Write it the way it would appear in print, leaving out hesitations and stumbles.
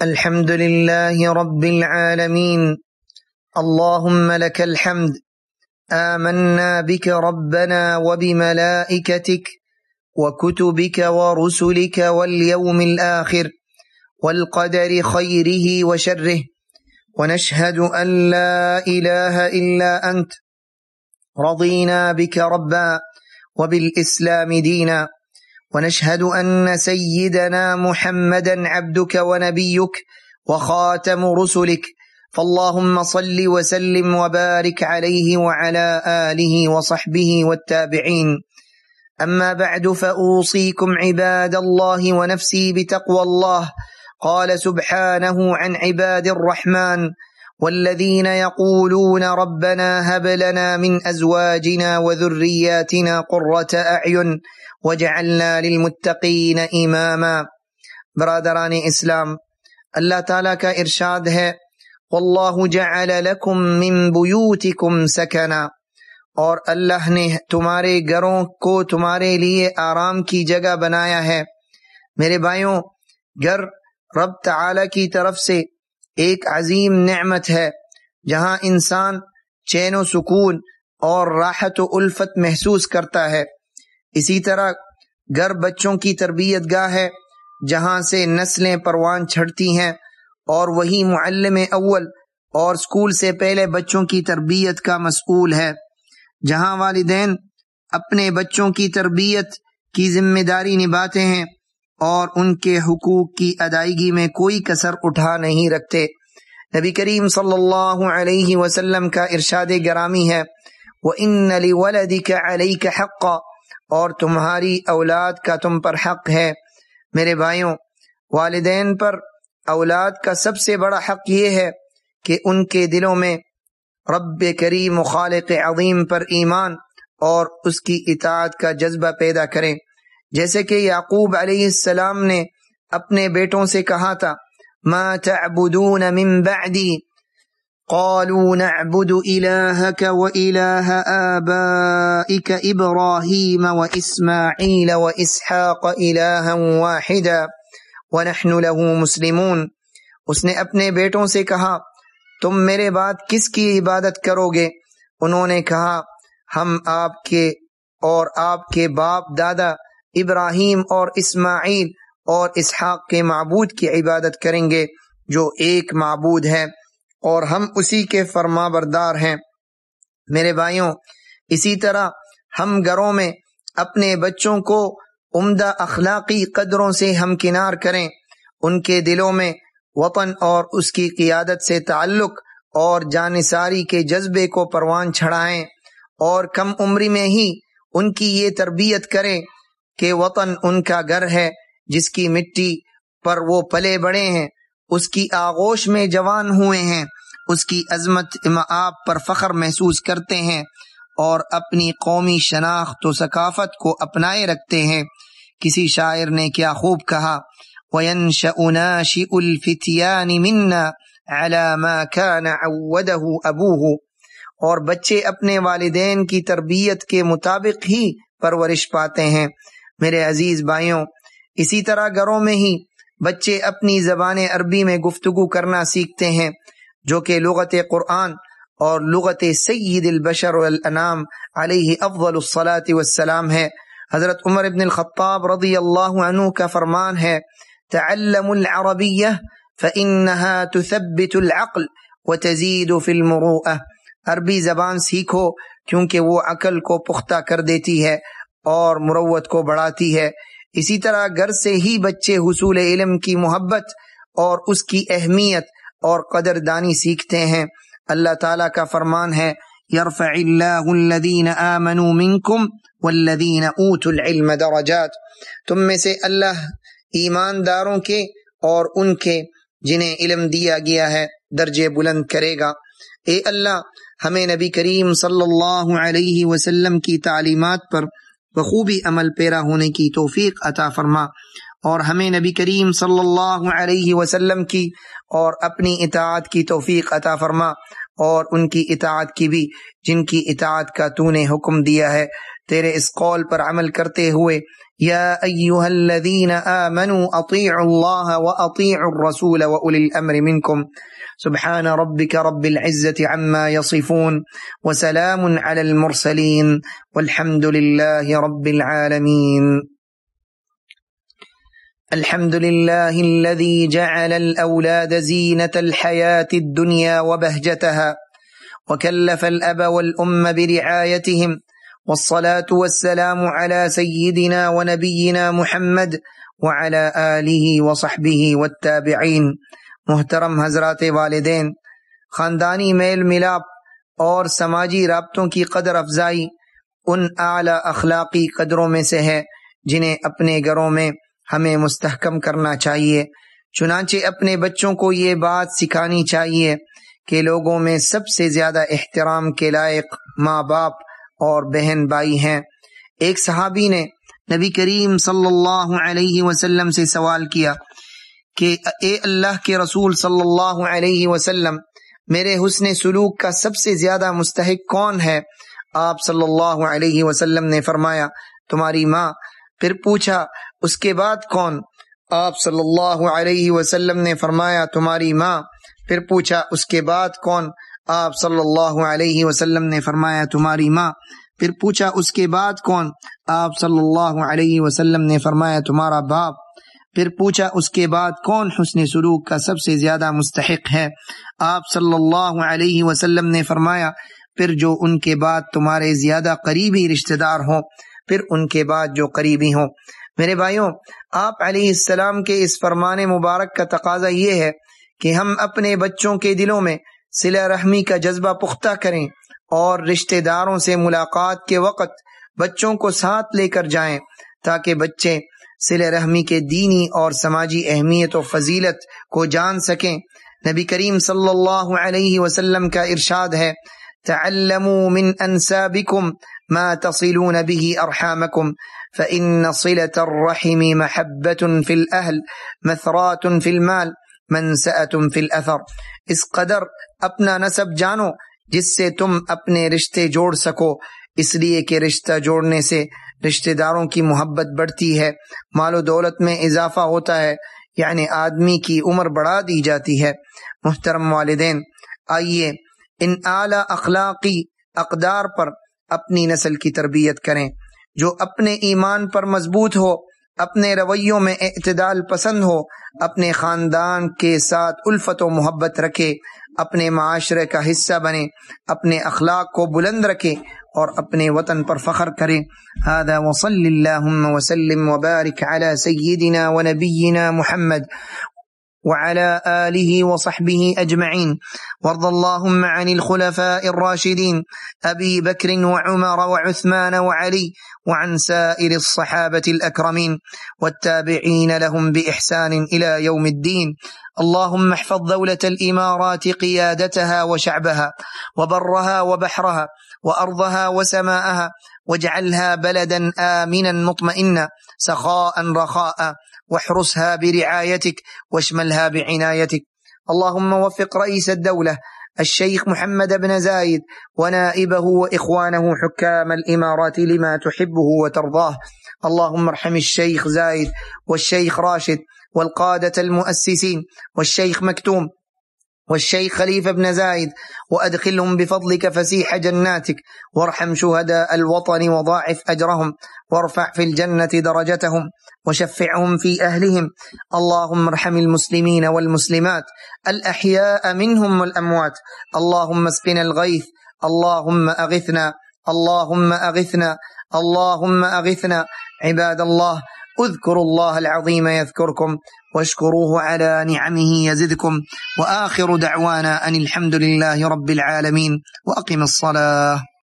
الحمد لله رب العالمين. اللهم لك الحمد. آمنا بك ربنا وبملائكتك وكتبك ورسلك واليوم الآخر والقدر خيره وشره، ونشهد أن لا إله إلا أنت. رضينا بك ربا وبالإسلام دينا، ونشهد أن سيدنا محمدا عبدك ونبيك وخاتم رسلك، فاللهم صل وسلم وبارك عليه وعلى آله وصحبه والتابعين. أما بعد، فأوصيكم عباد الله ونفسي بتقوى الله. قال سبحانه عن عباد الرحمن: والذين يقولون ربنا هب لنا من أزواجنا وذرياتنا قرة أعين وجعلنا للمتقین اماما. برادران اسلام، اللہ تعالیٰ کا ارشاد ہے: واللہ جعل لکم من بیوتکم سکنا، اور اللہ نے تمہارے گھروں کو تمہارے لیے آرام کی جگہ بنایا ہے۔ میرے بھائیوں، گھر رب تعالیٰ کی طرف سے ایک عظیم نعمت ہے جہاں انسان چین و سکون اور راحت و الفت محسوس کرتا ہے۔ اسی طرح گھر بچوں کی تربیت گاہ ہے جہاں سے نسلیں پروان چڑھتی ہیں، اور وہی معلم اول اور اسکول سے پہلے بچوں کی تربیت کا مسئول ہے، جہاں والدین اپنے بچوں کی تربیت کی ذمہ داری نبھاتے ہیں اور ان کے حقوق کی ادائیگی میں کوئی کسر اٹھا نہیں رکھتے۔ نبی کریم صلی اللہ علیہ وسلم کا ارشاد گرامی ہے: وَإِنَّ لِوَلَدِكَ عَلَيْكَ حَقًّا، اور تمہاری اولاد کا تم پر حق ہے۔ میرے بھائیوں، والدین پر اولاد کا سب سے بڑا حق یہ ہے کہ ان کے دلوں میں رب کریم و خالق عظیم پر ایمان اور اس کی اطاعت کا جذبہ پیدا کریں، جیسے کہ یعقوب علیہ السلام نے اپنے بیٹوں سے کہا تھا: ما تعبدون من بعدی قالوا نعبد إلهك وإله آبائك إبراهيم وإسماعيل وإسحاق إلها واحدا ونحن له مسلمون۔ اس نے اپنے بیٹوں سے کہا: تم میرے بعد کس کی عبادت کرو گے؟ انہوں نے کہا: ہم آپ کے اور آپ کے باپ دادا ابراہیم اور اسماعیل اور اسحاق کے معبود کی عبادت کریں گے جو ایک معبود ہے، اور ہم اسی کے فرما بردار ہیں۔ میرے بھائیوں، اسی طرح ہم گھروں میں اپنے بچوں کو عمدہ اخلاقی قدروں سے ہمکنار کریں، ان کے دلوں میں وطن اور اس کی قیادت سے تعلق اور جانثاری کے جذبے کو پروان چڑھائیں، اور کم عمری میں ہی ان کی یہ تربیت کریں کہ وطن ان کا گھر ہے، جس کی مٹی پر وہ پلے بڑے ہیں، اس کی آغوش میں جوان ہوئے ہیں، اس کی عظمت آپ پر فخر محسوس کرتے ہیں اور اپنی قومی شناخت و ثقافت کو اپنائے رکھتے ہیں۔ کسی شاعر نے کیا خوب کہا: وَيَنْشَأُ نَاشِئُ الْفِتْيَانِ مِنَّا عَلَى مَا كَانَ عَوَّدَهُ أَبُوهُ، اور بچے اپنے والدین کی تربیت کے مطابق ہی پرورش پاتے ہیں۔ میرے عزیز بھائیوں، اسی طرح گھروں میں ہی بچے اپنی زبان عربی میں گفتگو کرنا سیکھتے ہیں، جو کہ لغت قرآن اور لغت سید البشر والانام علیہ افضل الصلاة والسلام ہے۔ حضرت عمر بن الخطاب رضی اللہ عنہ کا فرمان ہے: تعلموا العربیہ فإنها تثبت العقل وتزيد في المروءة، عربی زبان سیکھو کیونکہ وہ عقل کو پختہ کر دیتی ہے اور مروت کو بڑھاتی ہے۔ اسی طرح گھر سے ہی بچے حصول علم کی محبت اور اس کی اہمیت اور قدردانی سیکھتے ہیں۔ اللہ تعالیٰ کا فرمان ہے: یرفع اللہ الذین آمنوا منکم والذین اوتوا العلم درجات، تم میں سے اللہ ایمانداروں کے اور ان کے جنہیں علم دیا گیا ہے درجے بلند کرے گا۔ اے اللہ، ہمیں نبی کریم صلی اللہ علیہ وسلم کی تعلیمات پر بخوبی عمل پیرا ہونے کی توفیق عطا فرما، اور ہمیں نبی کریم صلی اللہ علیہ وسلم کی اور اپنی اطاعت کی توفیق عطا فرما، اور ان کی اطاعت کی بھی جن کی اطاعت کا تو نے حکم دیا ہے۔ تیرے اس قول پر عمل کرتے ہوئے يا أيها الذين آمنوا أطيعوا الله وأطيعوا الرسول وأولي الأمر منكم سبحان ربك رب العزة عما يصفون وسلام على المرسلين والحمد لله رب العالمين. الحمد لله الذي جعل الأولاد زينة الحياة الدنيا وبهجتها وكلف الأب والأم برعايتهم، والصلاة والسلام على سيدنا ونبينا محمد وعلى آلہ وصحبہ والتابعین۔ محترم حضرات والدین، خاندانی میل ملاپ اور سماجی رابطوں کی قدر افزائی ان اعلیٰ اخلاقی قدروں میں سے ہے جنہیں اپنے گھروں میں ہمیں مستحکم کرنا چاہیے۔ چنانچہ اپنے بچوں کو یہ بات سکھانی چاہیے کہ لوگوں میں سب سے زیادہ احترام کے لائق ماں باپ اور بہن بھائی ہیں۔ ایک صحابی نے نبی کریم صلی اللہ علیہ وسلم سے سوال کیا کہ اے اللہ کے رسول صلی اللہ علیہ وسلم، میرے حسن سلوک کا سب سے زیادہ مستحق کون ہے؟ آپ صلی اللہ علیہ وسلم نے فرمایا تمہاری ماں۔ پھر پوچھا اس کے بعد کون؟ آپ صلی اللہ علیہ وسلم نے فرمایا تمہاری ماں۔ پھر پوچھا اس کے بعد کون؟ آپ صلی اللہ علیہ وسلم نے فرمایا تمہاری ماں۔ پھر پوچھا اس کے بعد کون؟ آپ صلی اللہ علیہ وسلم نے فرمایا تمہارا باپ۔ پھر پوچھا اس کے بعد کون حسن سلوک کا سب سے زیادہ مستحق ہے؟ آپ صلی اللہ علیہ وسلم نے فرمایا پھر جو ان کے بعد تمہارے زیادہ قریبی رشتہ دار ہوں، پھر ان کے بعد جو قریبی ہوں۔ میرے بھائیوں، آپ علیہ السلام کے اس فرمان مبارک کا تقاضا یہ ہے کہ ہم اپنے بچوں کے دلوں میں صلہ رحمی کا جذبہ پختہ کریں اور رشتہ داروں سے ملاقات کے وقت بچوں کو ساتھ لے کر جائیں تاکہ بچے صلہ رحمی کے دینی اور سماجی اہمیت و فضیلت کو جان سکیں۔ نبی کریم صلی اللہ علیہ وسلم کا ارشاد ہے تعلموا من انسابکم ما تصلون به ارحامکم فإن صلة الرحم محبة في الأهل مثرات في المال منسأة في الأثر۔ اس قدر اپنا نسب جانو جس سے تم اپنے رشتے جوڑ سکو، اس لیے کہ رشتہ جوڑنے سے رشتہ داروں کی محبت بڑھتی ہے، مال و دولت میں اضافہ ہوتا ہے، یعنی آدمی کی عمر بڑھا دی جاتی ہے۔ محترم والدین، آئیے ان اعلیٰ اخلاقی اقدار پر اپنی نسل کی تربیت کریں، جو اپنے ایمان پر مضبوط ہو، اپنے رویوں میں اعتدال پسند ہو، اپنے خاندان کے ساتھ الفت و محبت رکھے، اپنے معاشرے کا حصہ بنے، اپنے اخلاق کو بلند رکھے اور اپنے وطن پر فخر کرے۔ هذا وصلی اللہم وسلم وبارک علی سیدنا ونبینا محمد وعلى آله وصحبه أجمعين، وارض اللهم عن الخلفاء الراشدين أبي بكر وعمر وعثمان وعلي وعن سائر الصحابة الأكرمين والتابعين لهم بإحسان إلى يوم الدين. اللهم احفظ دولة الإمارات قيادتها وشعبها وبرها وبحرها وأرضها وسماءها، واجعلها بلدا آمنا مطمئنا سخاء رخاء، واحرسها برعايتك واشملها بعنايتك. اللهم وفق رئيس الدولة الشيخ محمد بن زايد ونائبه وإخوانه حكام الإمارات لما تحبه وترضاه. اللهم ارحم الشيخ زايد والشيخ راشد والقادة المؤسسين والشيخ مكتوم والشيخ خليفة بن زايد، وأدخلهم بفضلك فسيح جناتك، وارحم شهداء الوطن وضاعف أجرهم، وارفع في الجنة درجتهم، وشفعهم في أهلهم. اللهم ارحم المسلمين والمسلمات الأحياء منهم والأموات. اللهم اسقنا الغيث، اللهم أغثنا، اللهم أغثنا، اللهم أغثنا. عباد الله، اذكروا الله العظيم يذكركم واشكروه على نعمه يزدكم، وآخر دعوانا أن الحمد لله رب العالمين، وأقم الصلاة.